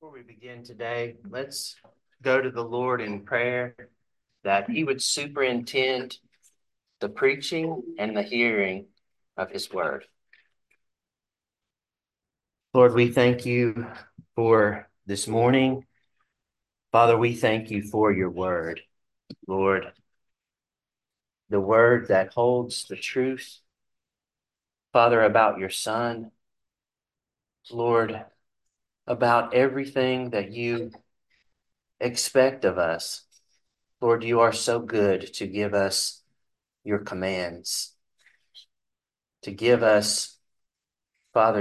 Before we begin today, let's go to the Lord in prayer that He would superintend the preaching and the hearing of His word. Lord, we thank you for this morning. Father, we thank you for your word, Lord, the word that holds the truth, Father, about your Son, Lord, about everything that you expect of us. Lord, you are so good to give us your commands, to give us, Father,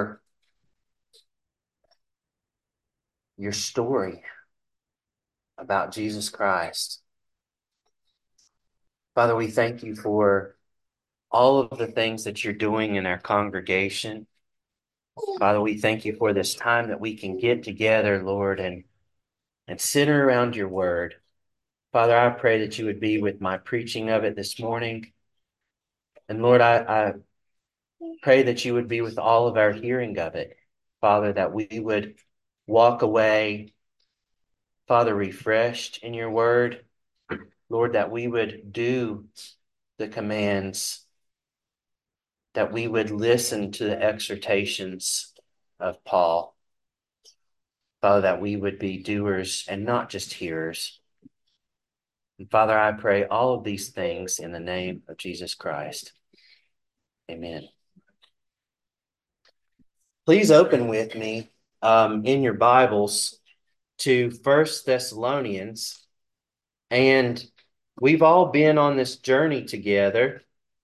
your story about Jesus Christ. Father, we thank you for all of the things that you're doing in our congregation. Father, we thank you for this time that we can get together, Lord, and center around your word. Father, I pray that you would be with my preaching of it this morning. And Lord, I pray that you would be with all of our hearing of it. Father, that we would walk away, Father, refreshed in your word. Lord, that we would do the commands, that we would listen to the exhortations of Paul. Father, that we would be doers and not just hearers. And Father, I pray all of these things in the name of Jesus Christ. Amen. Please open with me in your Bibles to First Thessalonians. And we've all been on this journey together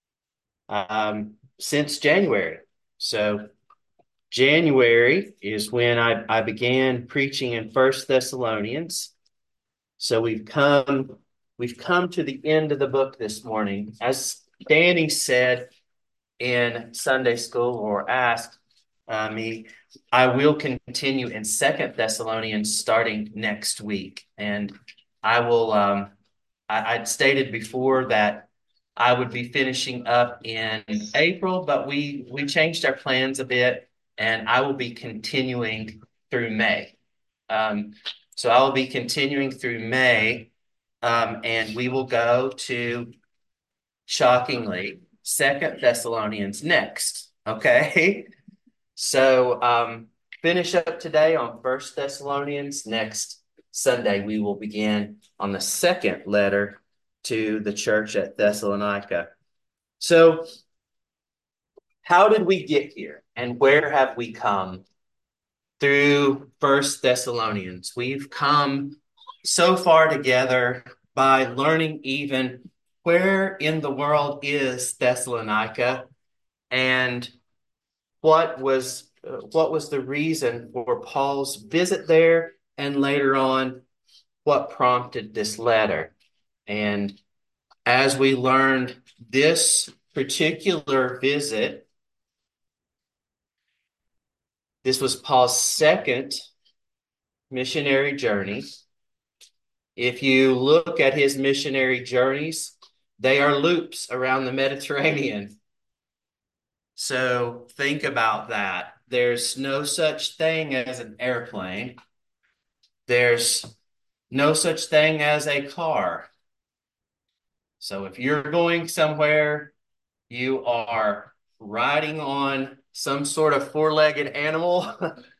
since January. So January is when I began preaching in First Thessalonians. So we've come to the end of the book this morning. As Danny said in Sunday school or asked me, I will continue in Second Thessalonians starting next week. And I will I'd stated before that I would be finishing up in April, but we changed our plans a bit, and I will be continuing through May. So I will be continuing through May, and we will go to, shockingly, Second Thessalonians next. Okay, so finish up today on First Thessalonians. Next Sunday, we will begin on the second letter to the church at Thessalonica. So, how did we get here, and where have we come through First Thessalonians? We've come so far together by learning even where in the world is Thessalonica, and what was the reason for Paul's visit there, and later on, what prompted this letter. And as we learned, this particular visit, this was Paul's second missionary journey. If you look at his missionary journeys, they are loops around the Mediterranean. So think about that. There's no such thing as an airplane. There's no such thing as a car. So if you're going somewhere, you are riding on some sort of four-legged animal,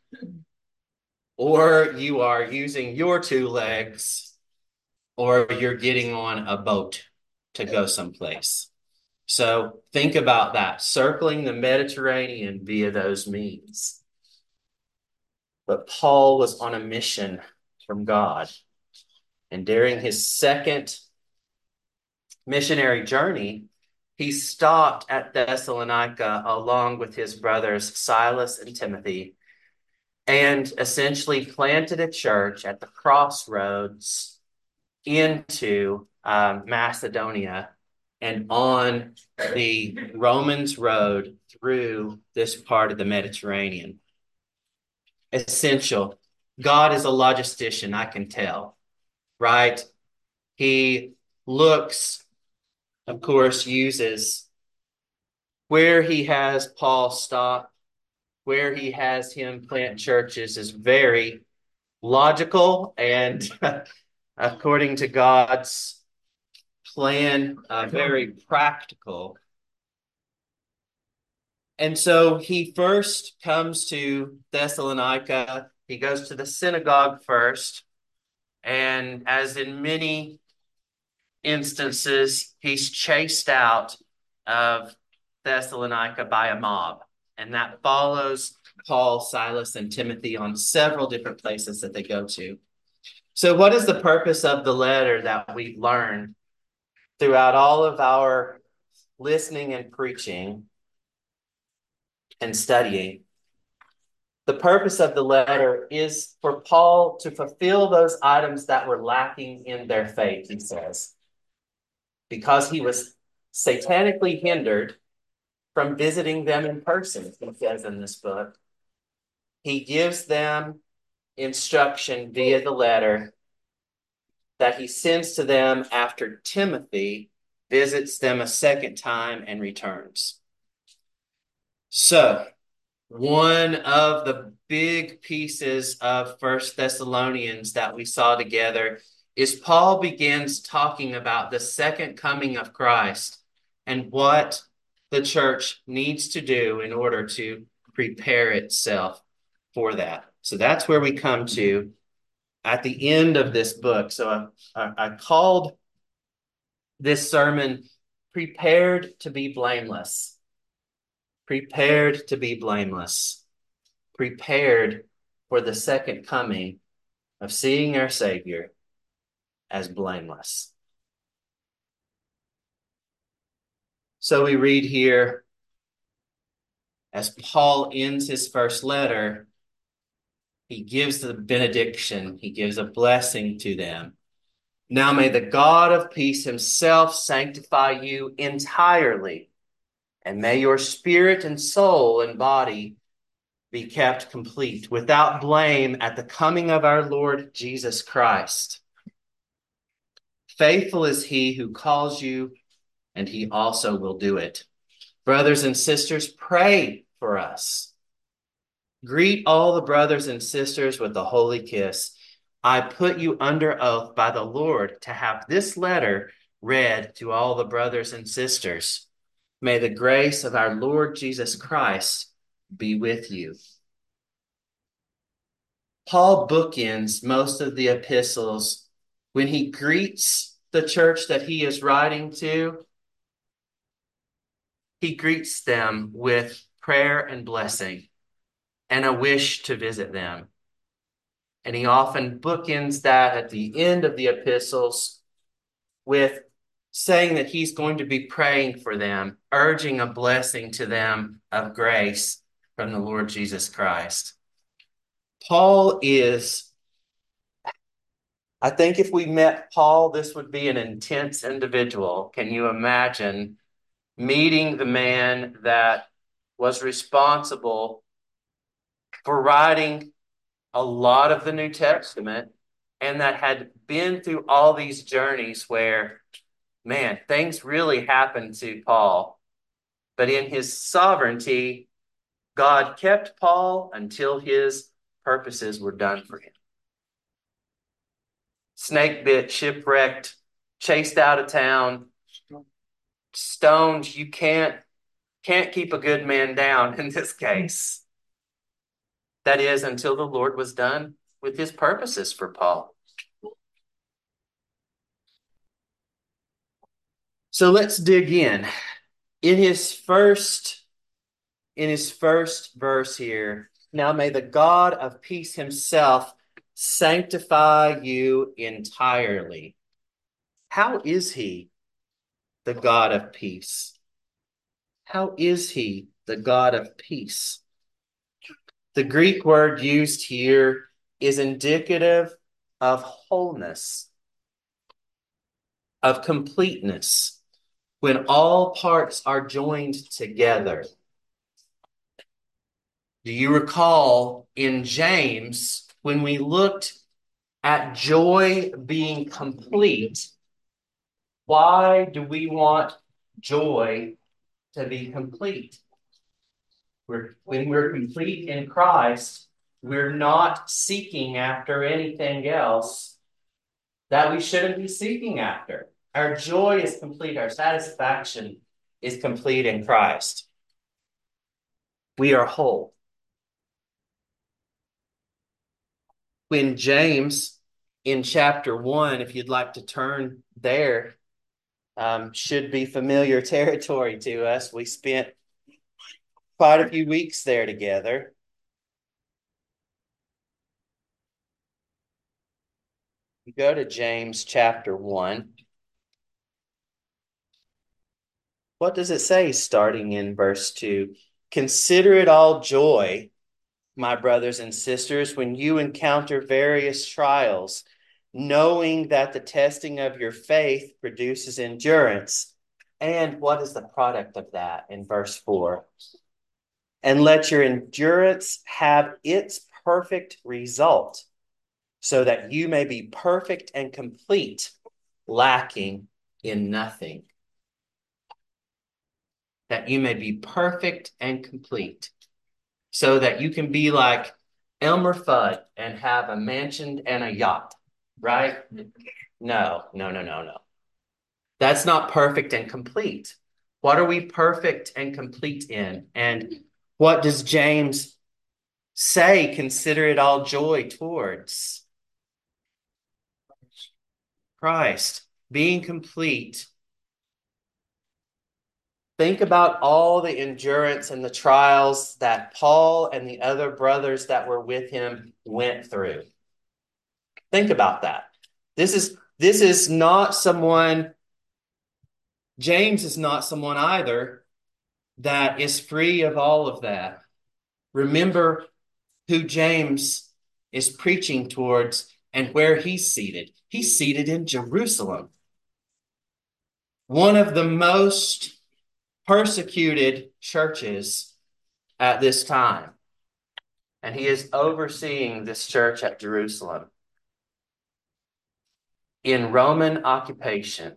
or you are using your two legs, or you're getting on a boat to go someplace. So think about that, circling the Mediterranean via those means. But Paul was on a mission from God. And during his second missionary journey, he stopped at Thessalonica along with his brothers Silas and Timothy, and essentially planted a church at the crossroads into Macedonia and on the Romans road through this part of the Mediterranean. Essential. God is a logistician, I can tell, right? He looks, of course, uses where he has Paul stop, where he has him plant churches is very logical and according to God's plan, very practical. And so he first comes to Thessalonica. He goes to the synagogue first. And as in many instances, he's chased out of Thessalonica by a mob. And that follows Paul, Silas, and Timothy on several different places that they go to. So, what is the purpose of the letter that we've learned throughout all of our listening and preaching and studying? The purpose of the letter is for Paul to fulfill those items that were lacking in their faith, he says, because he was satanically hindered from visiting them in person, he says in this book. He gives them instruction via the letter that he sends to them after Timothy visits them a second time and returns. So, one of the big pieces of First Thessalonians that we saw together is Paul begins talking about the second coming of Christ and what the church needs to do in order to prepare itself for that. So that's where we come to at the end of this book. So I called this sermon Prepared to be Blameless. Prepared to be blameless. Prepared for the second coming of seeing our Savior as blameless. So we read here, as Paul ends his first letter, he gives the benediction, he gives a blessing to them. Now may the God of peace himself sanctify you entirely, and may your spirit and soul and body be kept complete, without blame at the coming of our Lord Jesus Christ. Faithful is he who calls you, and he also will do it. Brothers and sisters, pray for us. Greet all the brothers and sisters with a holy kiss. I put you under oath by the Lord to have this letter read to all the brothers and sisters. May the grace of our Lord Jesus Christ be with you. Paul bookends most of the epistles when he greets the church that he is writing to. He greets them with prayer and blessing and a wish to visit them. And he often bookends that at the end of the epistles with saying that he's going to be praying for them, urging a blessing to them of grace from the Lord Jesus Christ. Paul is, I think if we met Paul, this would be an intense individual. Can you imagine meeting the man that was responsible for writing a lot of the New Testament and that had been through all these journeys where, man, things really happened to Paul. But in his sovereignty, God kept Paul until his purposes were done for him. Snake bit, shipwrecked, chased out of town, stoned. You can't keep a good man down in this case. That is, until the Lord was done with his purposes for Paul. So let's dig in. In his first verse here, now may the God of peace himself sanctify you entirely. How is he the God of peace? How is he the God of peace? The Greek word used here is indicative of wholeness, of completeness, when all parts are joined together. Do you recall in James, when we looked at joy being complete, why do we want joy to be complete? When we're complete in Christ, we're not seeking after anything else that we shouldn't be seeking after. Our joy is complete. Our satisfaction is complete in Christ. We are whole. When James, in chapter 1, if you'd like to turn there, should be familiar territory to us. We spent quite a few weeks there together. You go to James chapter 1. What does it say starting in verse 2? Consider it all joy, my brothers and sisters, when you encounter various trials, knowing that the testing of your faith produces endurance. And what is the product of that in verse 4? And let your endurance have its perfect result, so that you may be perfect and complete, lacking in nothing. That you may be perfect and complete, so that you can be like Elmer Fudd and have a mansion and a yacht, right? No. That's not perfect and complete. What are we perfect and complete in? And what does James say? Consider it all joy towards Christ, being complete. Think about all the endurance and the trials that Paul and the other brothers that were with him went through. Think about that. This is not someone, James is not someone either that is free of all of that. Remember who James is preaching towards and where he's seated. He's seated in Jerusalem, one of the most persecuted churches at this time. And he is overseeing this church at Jerusalem in Roman occupation.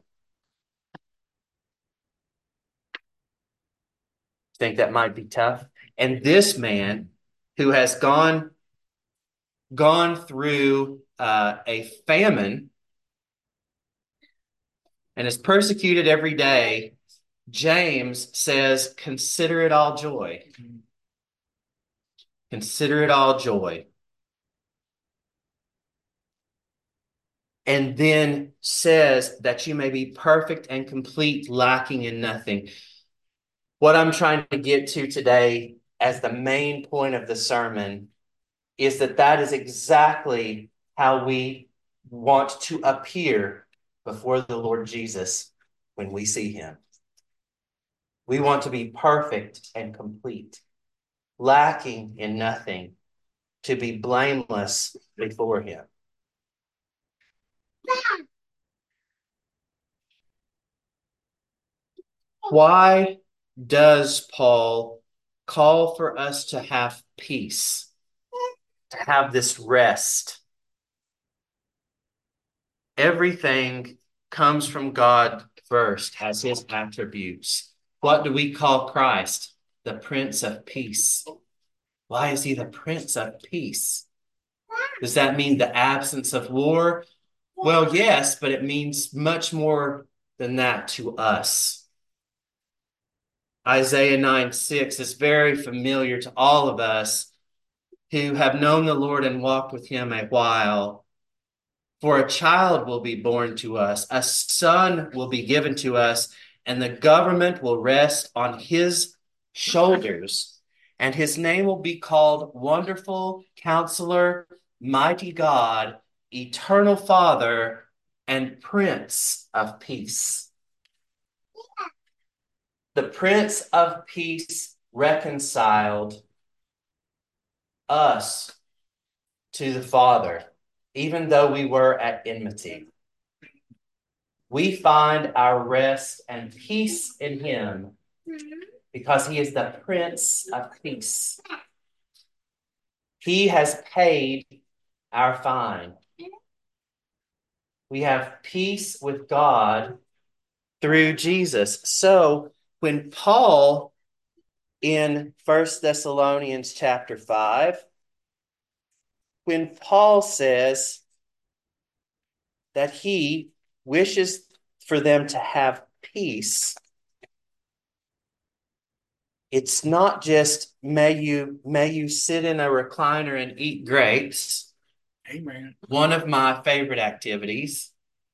Think that might be tough. And this man who has gone through a famine and is persecuted every day, James says, consider it all joy. Consider it all joy. And then says that you may be perfect and complete, lacking in nothing. What I'm trying to get to today as the main point of the sermon is that is exactly how we want to appear before the Lord Jesus when we see him. We want to be perfect and complete, lacking in nothing, to be blameless before him. Why does Paul call for us to have peace, to have this rest? Everything comes from God first, has his attributes. What do we call Christ? The Prince of Peace. Why is he the Prince of Peace? Does that mean the absence of war? Well, yes, but it means much more than that to us. Isaiah 9:6 is very familiar to all of us who have known the Lord and walked with him a while. For a child will be born to us, a son will be given to us, and the government will rest on his shoulders. And his name will be called Wonderful Counselor, Mighty God, Eternal Father, and Prince of Peace. The Prince of Peace reconciled us to the Father, even though we were at enmity. We find our rest and peace in him because he is the Prince of Peace. He has paid our fine. We have peace with God through Jesus. So when Paul in 1 Thessalonians chapter 5 when Paul says that he wishes for them to have peace, it's not just may you sit in a recliner and eat grapes. Amen. One of my favorite activities.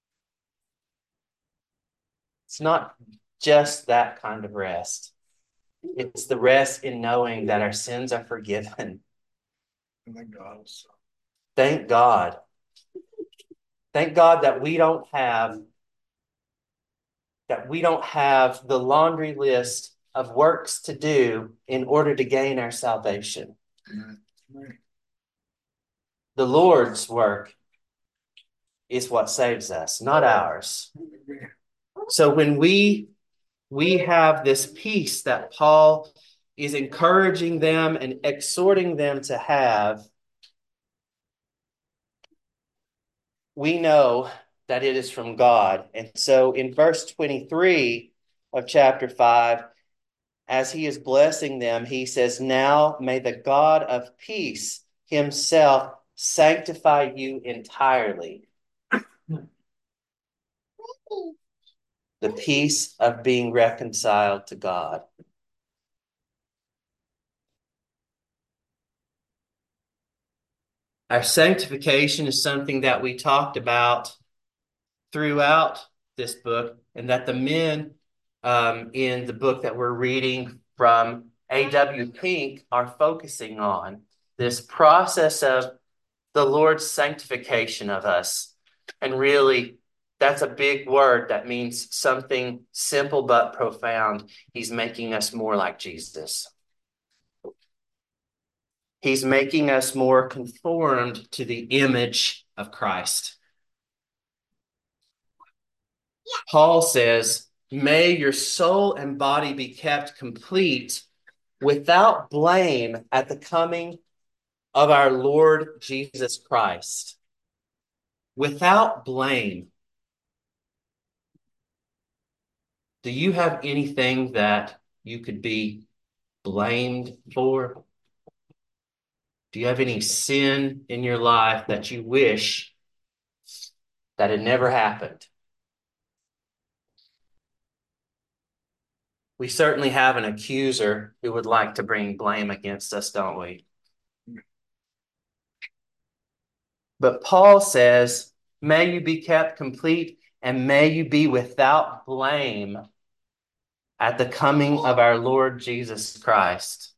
It's not just that kind of rest. It's the rest in knowing that our sins are forgiven. Thank God. Thank God. Thank God that we don't have the laundry list of works to do in order to gain our salvation. Amen. The Lord's work is what saves us, not ours. Amen. So when we have this peace that Paul is encouraging them and exhorting them to have, we know that it is from God. And so in verse 23 of chapter 5, as he is blessing them, he says, "Now may the God of peace himself sanctify you entirely." The peace of being reconciled to God. Our sanctification is something that we talked about throughout this book, and that the men in the book that we're reading from A.W. Pink are focusing on this process of the Lord's sanctification of us. And really, that's a big word that means something simple but profound. He's making us more like Jesus. He's making us more conformed to the image of Christ. Paul says, "May your soul and body be kept complete without blame at the coming of our Lord Jesus Christ." Without blame. Do you have anything that you could be blamed for? Do you have any sin in your life that you wish that had never happened? We certainly have an accuser who would like to bring blame against us, don't we? But Paul says, "May you be kept complete and may you be without blame at the coming of our Lord Jesus Christ."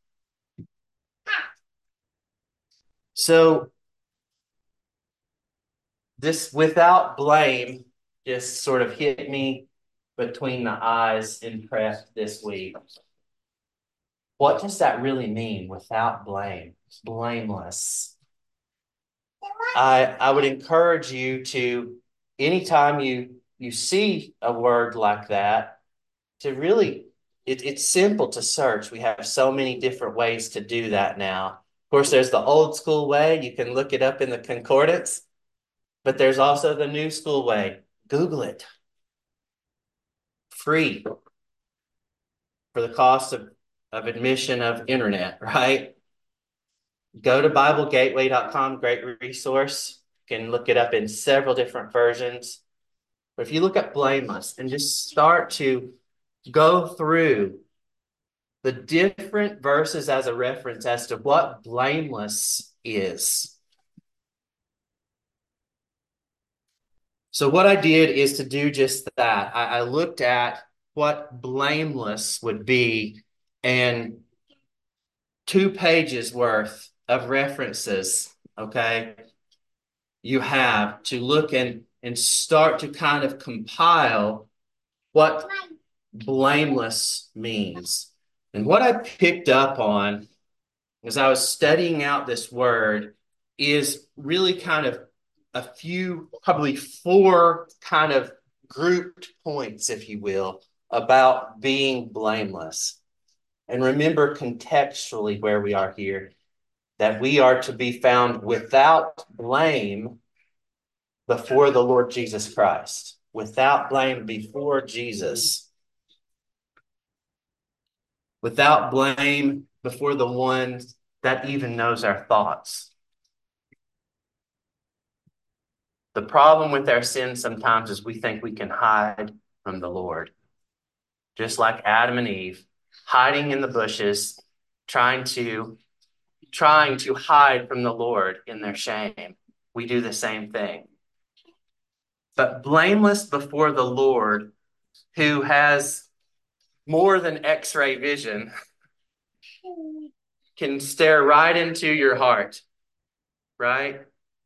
So this "without blame" just sort of hit me between the eyes in prep this week. What does that really mean, without blame? Blameless. I would encourage you to, anytime you see a word like that, to really, it's simple to search. We have so many different ways to do that now. Of course, there's the old school way. You can look it up in the concordance, but there's also the new school way. Google it. Free for the cost of admission of internet, right? Go to BibleGateway.com, great resource. You can look it up in several different versions. But if you look at blameless and just start to go through the different verses as a reference as to what blameless is. So what I did is to do just that. I looked at what blameless would be, and 2 pages worth of references, okay, you have to look and start to kind of compile what blameless means. And what I picked up on as I was studying out this word is really kind of a few, probably 4 kind of grouped points, if you will, about being blameless. And remember contextually where we are here, that we are to be found without blame before the Lord Jesus Christ. Without blame before Jesus. Without blame before the one that even knows our thoughts. The problem with our sin sometimes is we think we can hide from the Lord. Just like Adam and Eve, hiding in the bushes, trying to hide from the Lord in their shame. We do the same thing. But blameless before the Lord, who has more than X-ray vision, can stare right into your heart, right?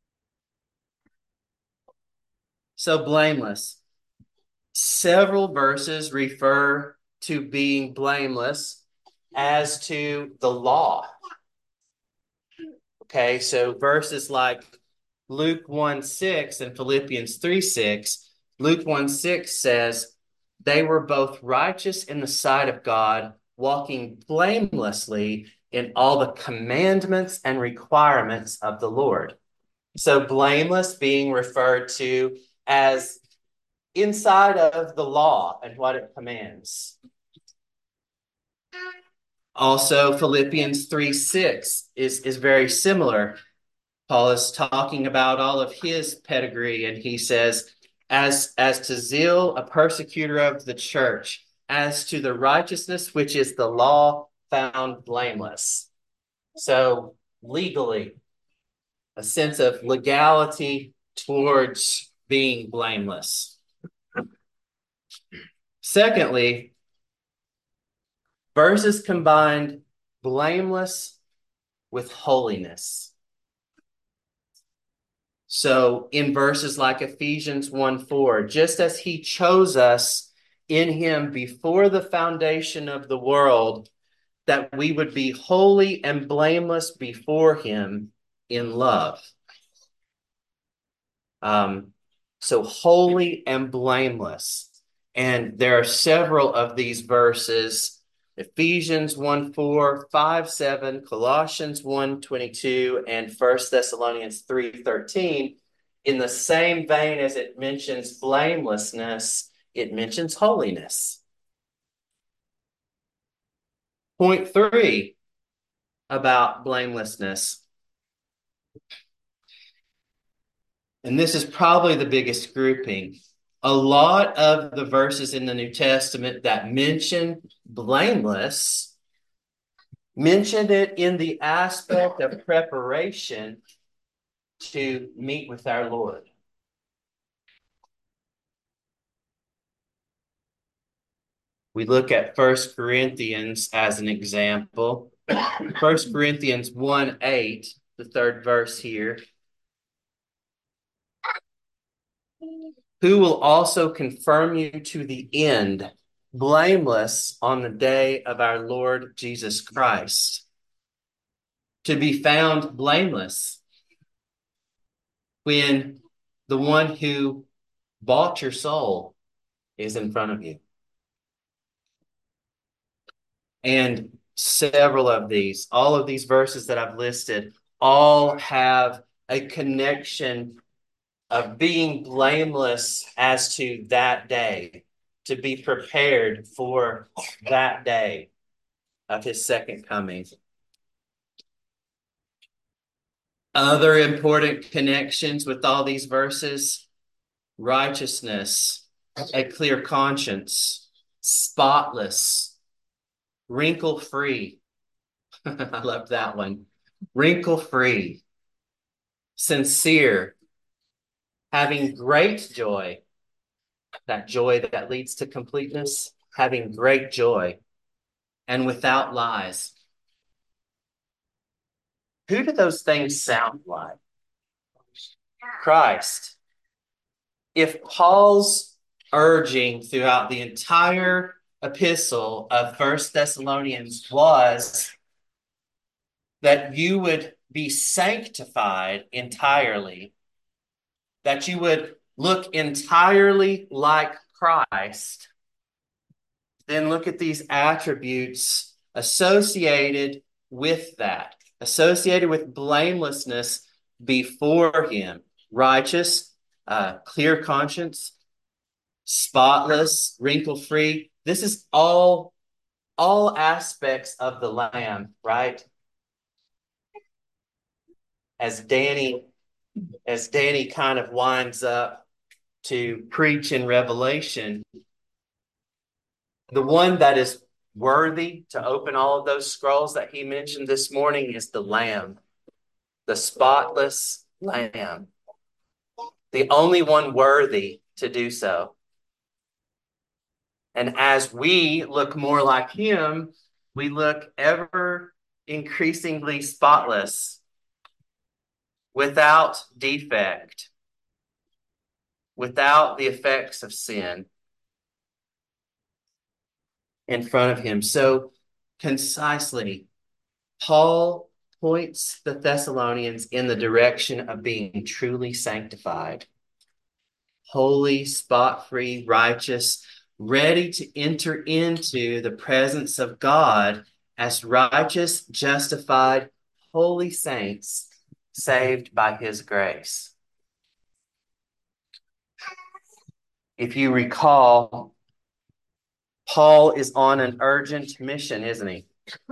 So blameless. Several verses refer to being blameless as to the law. Okay, so verses like Luke 1:6 and Philippians 3:6. Luke 1:6 says, they were both righteous in the sight of God, walking blamelessly in all the commandments and requirements of the Lord. So blameless being referred to as inside of the law and what it commands. Also, Philippians 3:6 is very similar. Paul is talking about all of his pedigree, and he says, as to zeal, a persecutor of the church, as to the righteousness which is the law, found blameless. So legally, a sense of legality towards being blameless. Secondly, verses combined blameless with holiness. So in verses like Ephesians 1:4, just as he chose us in him before the foundation of the world, that we would be holy and blameless before him in love. So holy and blameless. And there are several of these verses: Ephesians 1:4, 5:7, Colossians 1:22, and 1 Thessalonians 3:13. In the same vein as it mentions blamelessness, it mentions holiness. Point 3 about blamelessness. And this is probably the biggest grouping. A lot of the verses in the New Testament that mention blameless mentioned it in the aspect of preparation to meet with our Lord. We look at 1 Corinthians as an example. 1 Corinthians 1:8, the third verse here. Who will also confirm you to the end, blameless on the day of our Lord Jesus Christ. To be found blameless when the one who bought your soul is in front of you. And several of these, all of these verses that I've listed, all have a connection of being blameless as to that day, to be prepared for that day of his second coming. Other important connections with all these verses: righteousness, a clear conscience, spotless, wrinkle-free. I love that one. Wrinkle-free, sincere, having great joy, that joy that leads to completeness, having great joy, and without lies. Who do those things sound like? Christ. If Paul's urging throughout the entire epistle of 1 Thessalonians was that you would be sanctified entirely, that you would look entirely like Christ, then look at these attributes associated with that, associated with blamelessness before him: righteous, clear conscience, spotless, wrinkle-free. This is all aspects of the Lamb, right? As Danny as Danny kind of winds up to preach in Revelation, the one that is worthy to open all of those scrolls that he mentioned this morning is the Lamb, the spotless Lamb, the only one worthy to do so. And as we look more like him, we look ever increasingly spotless, without defect, without the effects of sin in front of him. So concisely, Paul points the Thessalonians in the direction of being truly sanctified, holy, spot-free, righteous, ready to enter into the presence of God as righteous, justified, holy saints saved by his grace. If you recall, Paul is on an urgent mission, isn't he?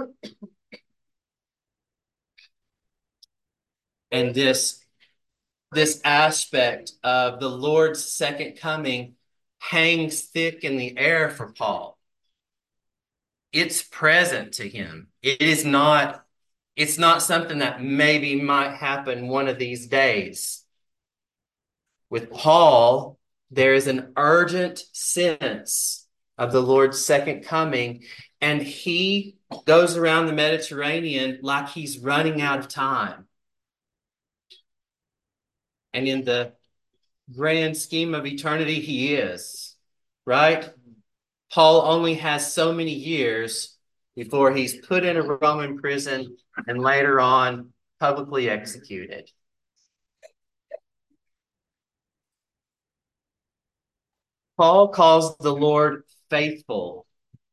And this aspect of the Lord's second coming hangs thick in the air for Paul. It's present to him. It's not something that maybe might happen one of these days. With Paul, there is an urgent sense of the Lord's second coming, and he goes around the Mediterranean like he's running out of time. And in the grand scheme of eternity, he is, right? Paul only has so many years before he's put in a Roman prison and later on publicly executed. Paul calls the Lord faithful.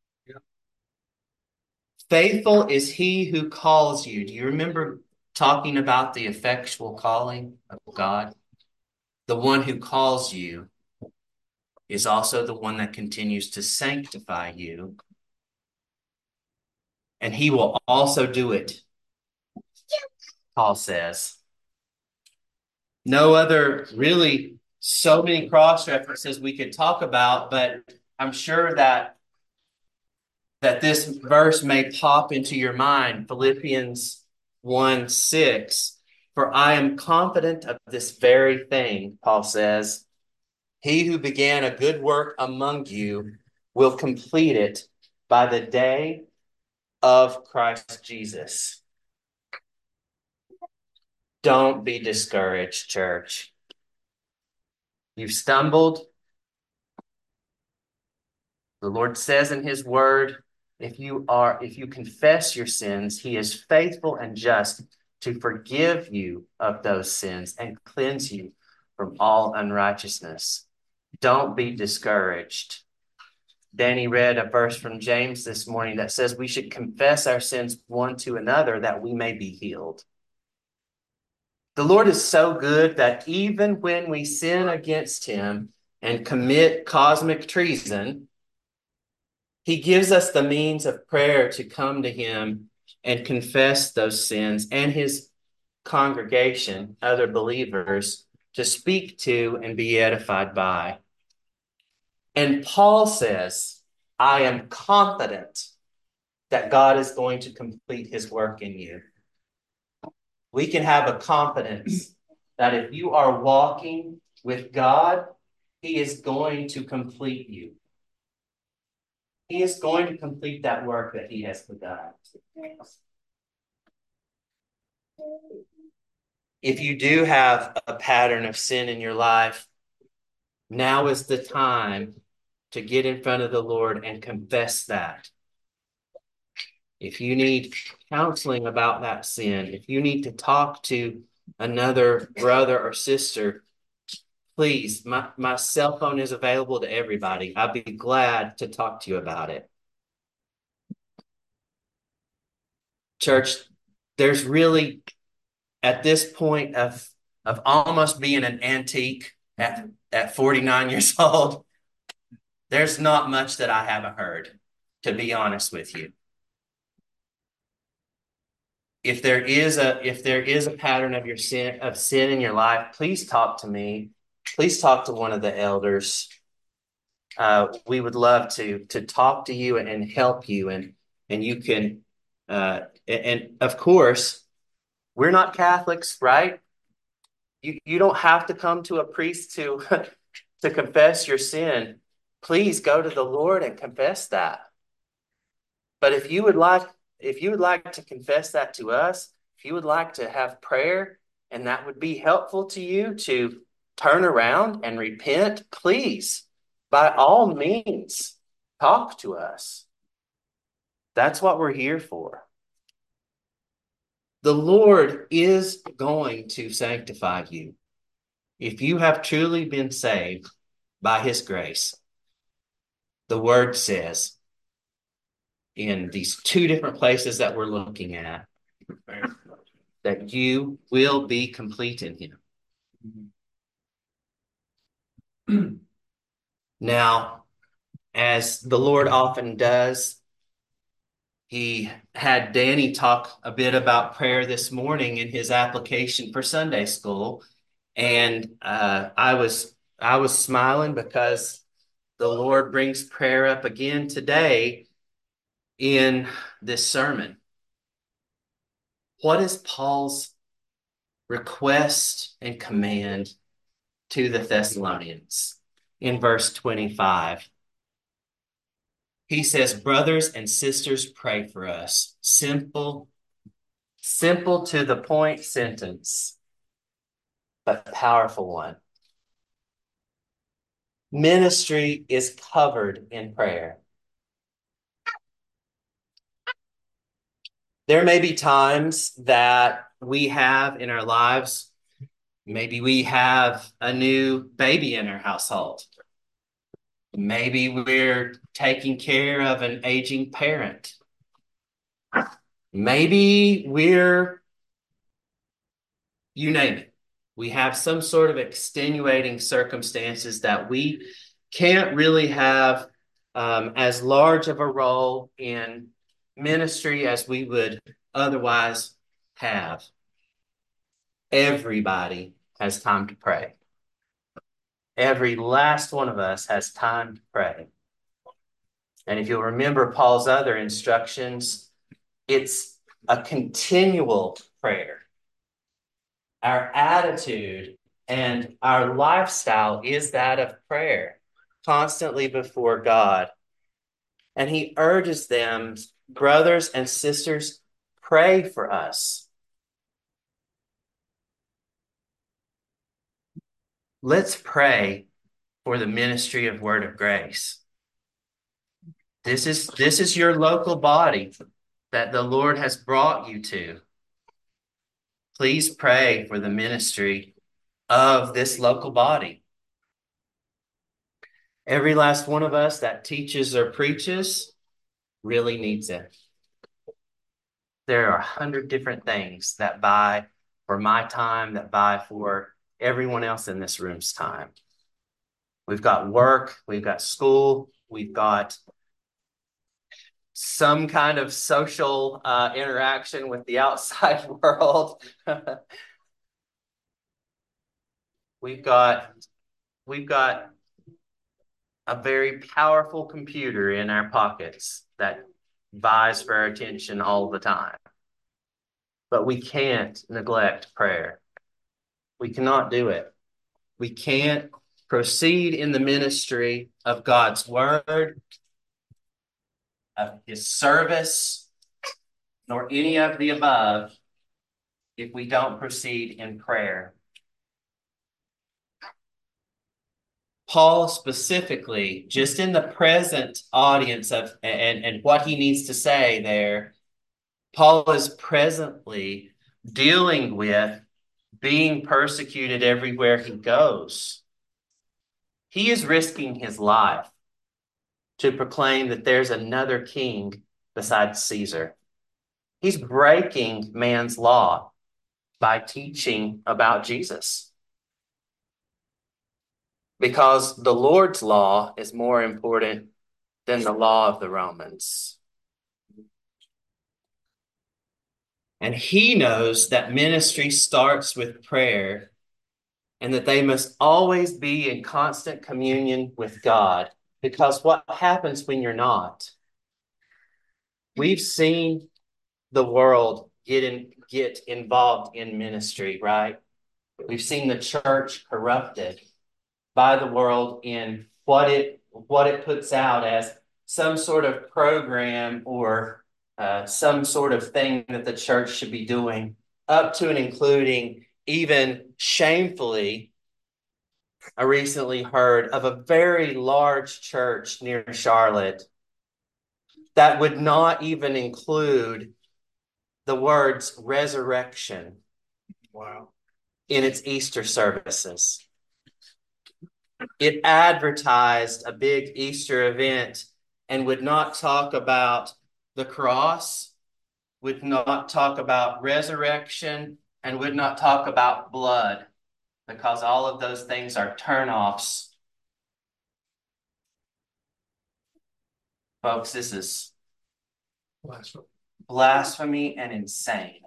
Faithful is he who calls you. Do you remember talking about the effectual calling of God? The one who calls you is also the one that continues to sanctify you. And he will also do it, Paul says. No other really so many cross references we could talk about, but I'm sure that this verse may pop into your mind. Philippians 1:6. For I am confident of this very thing, Paul says. He who began a good work among you will complete it by the day of Christ Jesus. Don't be discouraged, church. You've stumbled. The Lord says in his word, if you confess your sins, he is faithful and just to forgive you of those sins and cleanse you from all unrighteousness. Don't be discouraged. Danny read a verse from James this morning that says we should confess our sins one to another that we may be healed. The Lord is so good that even when we sin against him and commit cosmic treason, he gives us the means of prayer to come to him and confess those sins, and his congregation, other believers, to speak to and be edified by. And Paul says, I am confident that God is going to complete his work in you. We can have a confidence that if you are walking with God, he is going to complete you. He is going to complete that work that he has begun. If you do have a pattern of sin in your life, now is the time to get in front of the Lord and confess that. If you need counseling about that sin, if you need to talk to another brother or sister, please, my cell phone is available to everybody. I'd be glad to talk to you about it. Church, there's really, at this point of almost being an antique at 49 years old, there's not much that I haven't heard, to be honest with you. if there is a pattern of sin in your life, please talk to me. Please talk to one of the elders. We would love to talk to you and help you, and you can and of course we're not Catholics, right? You don't have to come to a priest to to confess your sin. Please go to the Lord and confess that. But if you would like to confess that to us, if you would like to have prayer and that would be helpful to you to turn around and repent, please, by all means, talk to us. That's what we're here for. The Lord is going to sanctify you. If you have truly been saved by his grace, the word says in these two different places that we're looking at, that you will be complete in him. Now, as the Lord often does, he had Danny talk a bit about prayer this morning in his application for Sunday school. And I was smiling because the Lord brings prayer up again today in this sermon. What is Paul's request and command to the Thessalonians in verse 25? He says, brothers and sisters, pray for us. Simple to the point sentence, but powerful one. Ministry is covered in prayer. There may be times that we have in our lives, maybe we have a new baby in our household. Maybe we're taking care of an aging parent. Maybe you name it. We have some sort of extenuating circumstances that we can't really have as large of a role in ministry as we would otherwise have. Everybody has time to pray. Every last one of us has time to pray. And if you'll remember Paul's other instructions, it's a continual prayer. Our attitude and our lifestyle is that of prayer, constantly before God. And he urges them, brothers and sisters, pray for us. Let's pray for the ministry of Word of Grace. This is your local body that the Lord has brought you to. Please pray for the ministry of this local body. Every last one of us that teaches or preaches really needs it. There are 100 different things that vie for my time, that vie for everyone else in this room's time. We've got work, we've got school, we've got some kind of social interaction with the outside world. We've got a very powerful computer in our pockets that vies for our attention all the time. But we can't neglect prayer. We cannot do it. We can't proceed in the ministry of God's word, of his service, nor any of the above if we don't proceed in prayer. Paul specifically, just in the present audience of and what he needs to say there, Paul is presently dealing with being persecuted everywhere he goes. He is risking his life to proclaim that there's another king besides Caesar. He's breaking man's law by teaching about Jesus. Because the Lord's law is more important than the law of the Romans. And he knows that ministry starts with prayer and that they must always be in constant communion with God. Because what happens when you're not? We've seen the world get involved in ministry, right? We've seen the church corrupted by the world in what it puts out as some sort of program or some sort of thing that the church should be doing, up to and including even shamefully. I recently heard of a very large church near Charlotte that would not even include the words resurrection Wow. in its Easter services. It advertised a big Easter event and would not talk about the cross, would not talk about resurrection, and would not talk about blood, because all of those things are turnoffs. Folks, this is blasphemy and insane.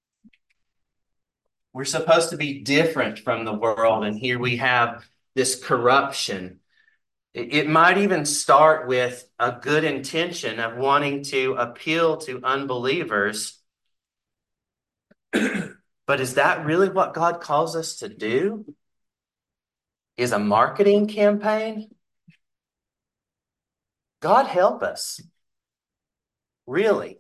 We're supposed to be different from the world, and here we have this corruption. It might even start with a good intention of wanting to appeal to unbelievers. But is that really what God calls us to do? Is a marketing campaign? God help us. Really.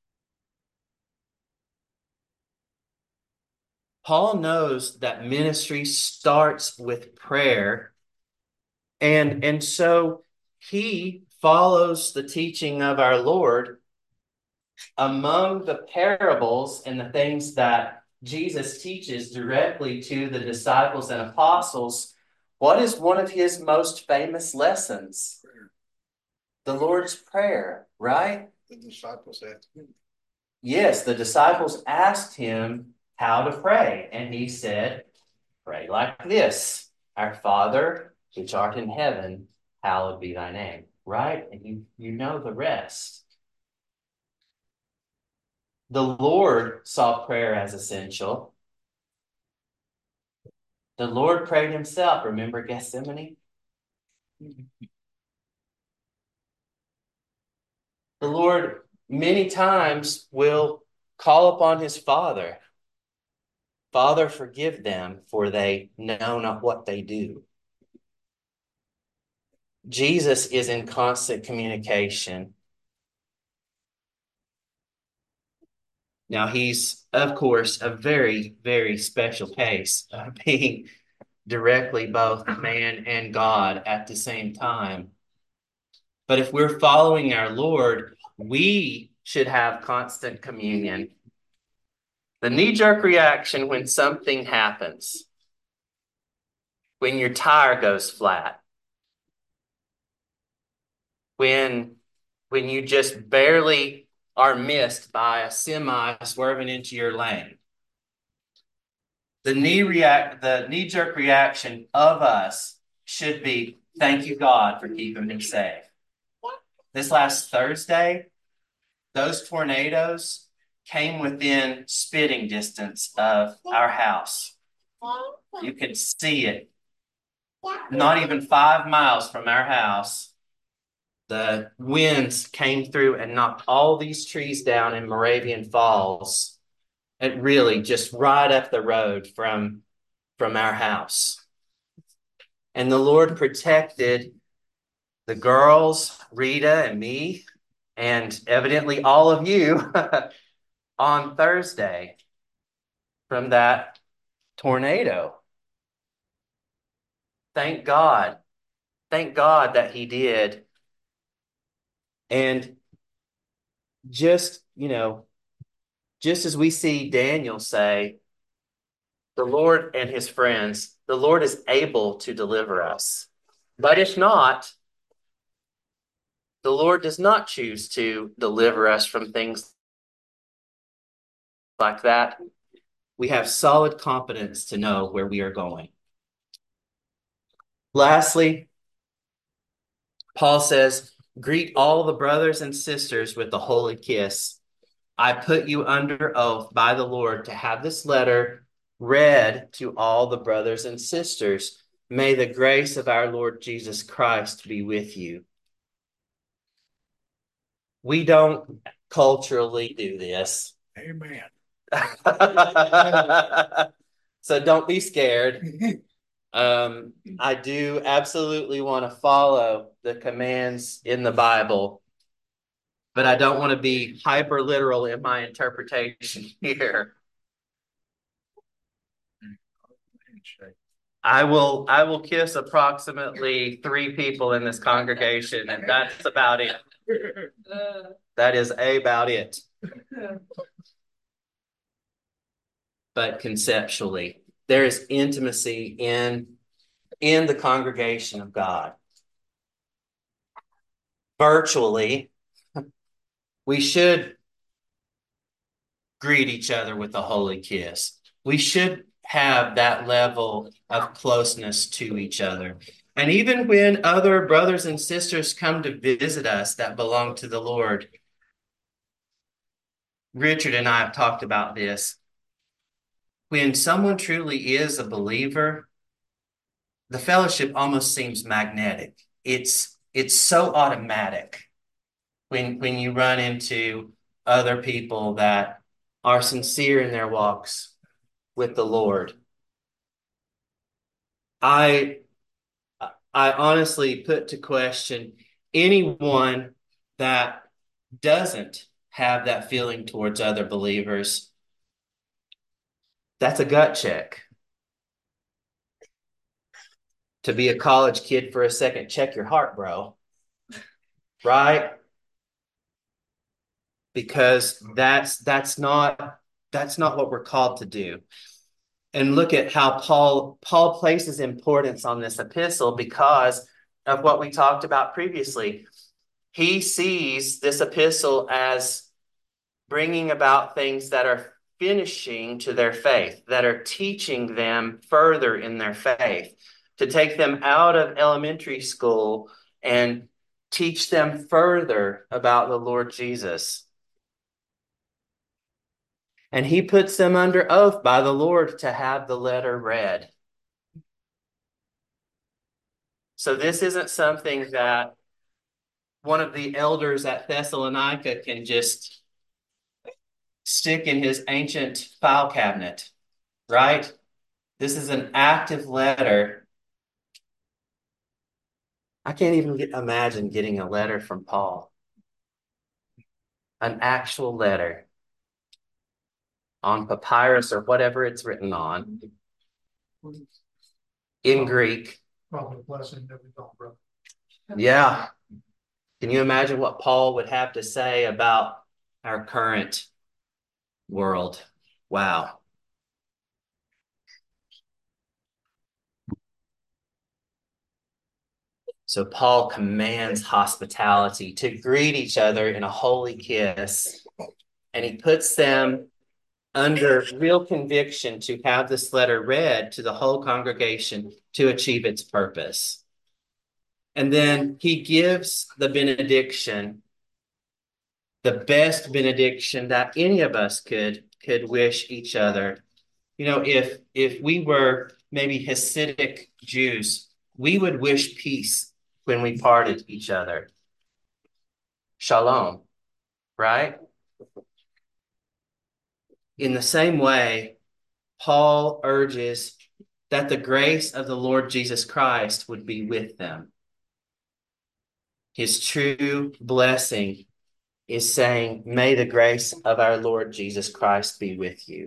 Paul knows that ministry starts with prayer. And so he follows the teaching of our Lord. Among the parables and the things that Jesus teaches directly to the disciples and apostles, what is one of his most famous lessons? Prayer. The Lord's Prayer, right? The disciples asked him. Yes, the disciples asked him how to pray, and he said, pray like this: Our Father, which art in heaven, hallowed be thy name, right? And you know the rest. The Lord saw prayer as essential. The Lord prayed himself. Remember Gethsemane? The Lord many times will call upon his Father. Father, forgive them, for they know not what they do. Jesus is in constant communication. Now, he's, of course, a very, very special case of being directly both man and God at the same time. But if we're following our Lord, we should have constant communion. The knee-jerk reaction when something happens, when your tire goes flat, when you just barely are missed by a semi swerving into your lane. The knee-jerk reaction of us should be, thank you, God, for keeping me safe. This last Thursday, those tornadoes came within spitting distance of our house. You could see it. Not even 5 miles from our house, the winds came through and knocked all these trees down in Moravian Falls. It really just right up the road from our house. And the Lord protected the girls, Rita and me, and evidently all of you on Thursday from that tornado. Thank God. Thank God that he did. And just, just as we see Daniel say, the Lord and his friends, the Lord is able to deliver us. But if not, the Lord does not choose to deliver us from things like that. We have solid confidence to know where we are going. Lastly, Paul says, greet all the brothers and sisters with a holy kiss. I put you under oath by the Lord to have this letter read to all the brothers and sisters. May the grace of our Lord Jesus Christ be with you. We don't culturally do this. Amen. So don't be scared. I do absolutely want to follow the commands in the Bible, but I don't want to be hyper literal in my interpretation here. I will kiss approximately 3 people in this congregation, and that's about it. That is about it. But conceptually, there is intimacy in the congregation of God. Virtually, we should greet each other with a holy kiss. We should have that level of closeness to each other. And even when other brothers and sisters come to visit us that belong to the Lord, Richard and I have talked about this. When someone truly is a believer, the fellowship almost seems magnetic. It's so automatic when you run into other people that are sincere in their walks with the Lord. I I honestly put to question anyone that doesn't have that feeling towards other believers. That's a gut check. To be a college kid for a second, check your heart, bro. Right? Because that's not what we're called to do. And look at how Paul places importance on this epistle because of what we talked about previously. He sees this epistle as bringing about things that are finishing to their faith, that are teaching them further in their faith, to take them out of elementary school and teach them further about the Lord Jesus. And he puts them under oath by the Lord to have the letter read. So this isn't something that one of the elders at Thessalonica can just stick in his ancient file cabinet, right? This is an active letter. I can't even imagine getting a letter from Paul. An actual letter on papyrus or whatever it's written on in Greek. Probably a blessing that we don't, brother. Yeah. Can you imagine what Paul would have to say about our current world? Wow. So Paul commands hospitality to greet each other in a holy kiss, and he puts them under real conviction to have this letter read to the whole congregation to achieve its purpose. And then he gives the benediction, the best benediction that any of us could wish each other. You know, if we were maybe Hasidic Jews, we would wish peace when we parted each other. Shalom, right? In the same way, Paul urges that the grace of the Lord Jesus Christ would be with them. His true blessing is saying, may the grace of our Lord Jesus Christ be with you.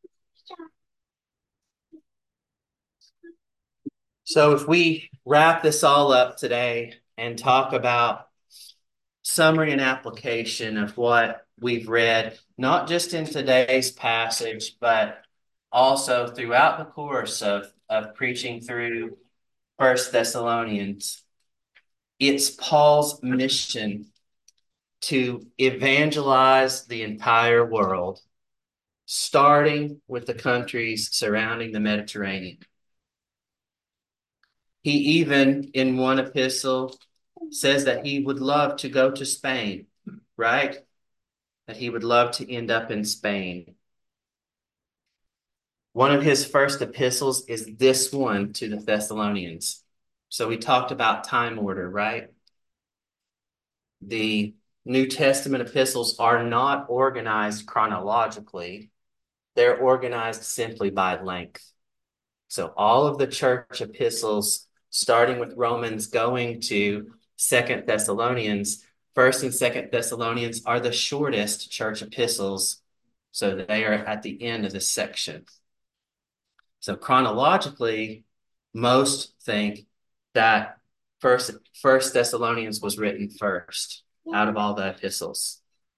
So if we wrap this all up today and talk about summary and application of what we've read, not just in today's passage, but also throughout the course of preaching through First Thessalonians, it's Paul's mission to evangelize the entire world, starting with the countries surrounding the Mediterranean. He even, in one epistle, says that he would love to go to Spain, right? that he would love to end up in Spain. One of his first epistles is this one to the Thessalonians. So we talked about time order, right? The New Testament epistles are not organized chronologically. They're organized simply by length. So all of the church epistles, starting with Romans, going to Second Thessalonians, First and Second Thessalonians are the shortest church epistles. So they are at the end of this section. So chronologically, most think that First Thessalonians was written first out of all the epistles.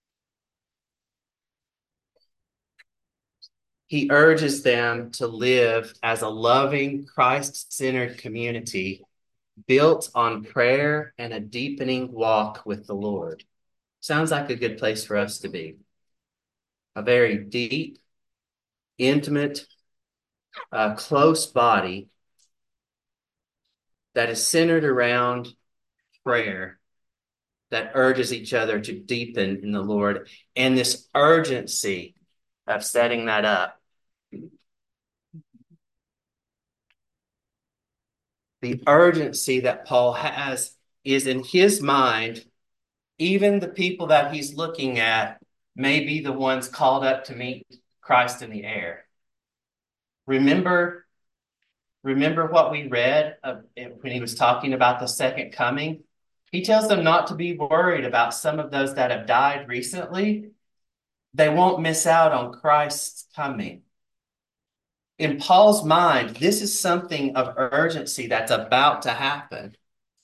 He urges them to live as a loving, Christ-centered community built on prayer and a deepening walk with the Lord. Sounds like a good place for us to be. A very deep, intimate, close body that is centered around prayer, that urges each other to deepen in the Lord, and this urgency of setting that up. The urgency that Paul has is in his mind, even the people that he's looking at may be the ones called up to meet Christ in the air. Remember what we read when he was talking about the second coming? He tells them not to be worried about some of those that have died recently. They won't miss out on Christ's coming. In Paul's mind, this is something of urgency that's about to happen.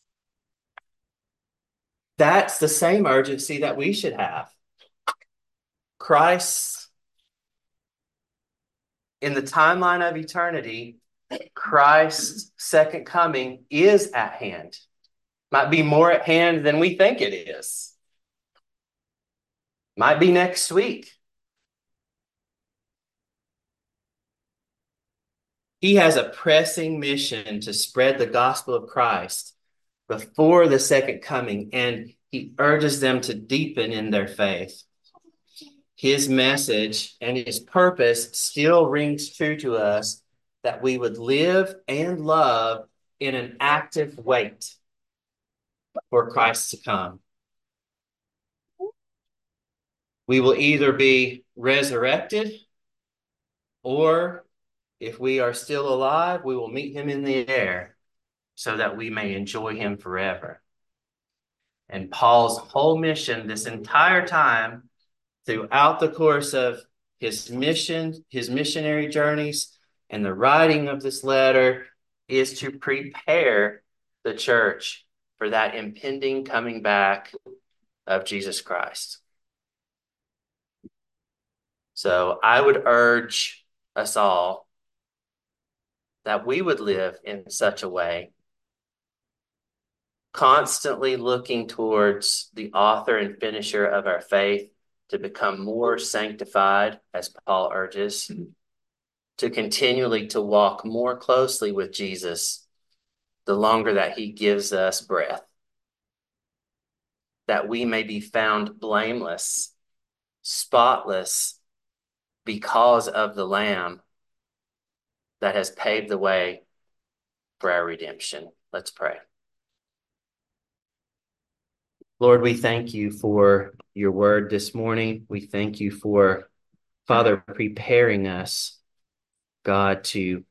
That's the same urgency that we should have. Christ, in the timeline of eternity, Christ's second coming is at hand. Might be more at hand than we think it is. Might be next week. He has a pressing mission to spread the gospel of Christ before the second coming, and he urges them to deepen in their faith. His message and his purpose still rings true to us, that we would live and love in an active wait for Christ to come. We will either be resurrected, or if we are still alive, we will meet him in the air so that we may enjoy him forever. And Paul's whole mission this entire time, throughout the course of his mission, his missionary journeys, and the writing of this letter, is to prepare the church for that impending coming back of Jesus Christ. So I would urge us all that we would live in such a way, constantly looking towards the author and finisher of our faith to become more sanctified, as Paul urges, to continually to walk more closely with Jesus the longer that he gives us breath, that we may be found blameless, spotless, because of the Lamb that has paved the way for our redemption. Let's pray. Lord, we thank you for your word this morning. We thank you for, Father, preparing us, God, to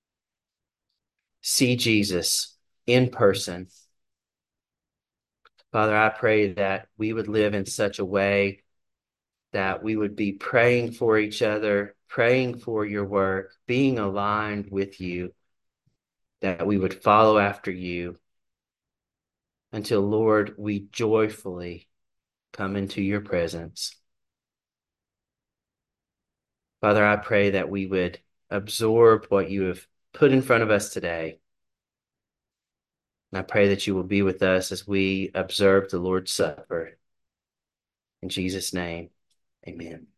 see Jesus in person. Father, I pray that we would live in such a way that we would be praying for each other, praying for your work, being aligned with you, that we would follow after you until, Lord, we joyfully come into your presence. Father, I pray that we would absorb what you have put in front of us today. And I pray that you will be with us as we observe the Lord's Supper. In Jesus' name, amen.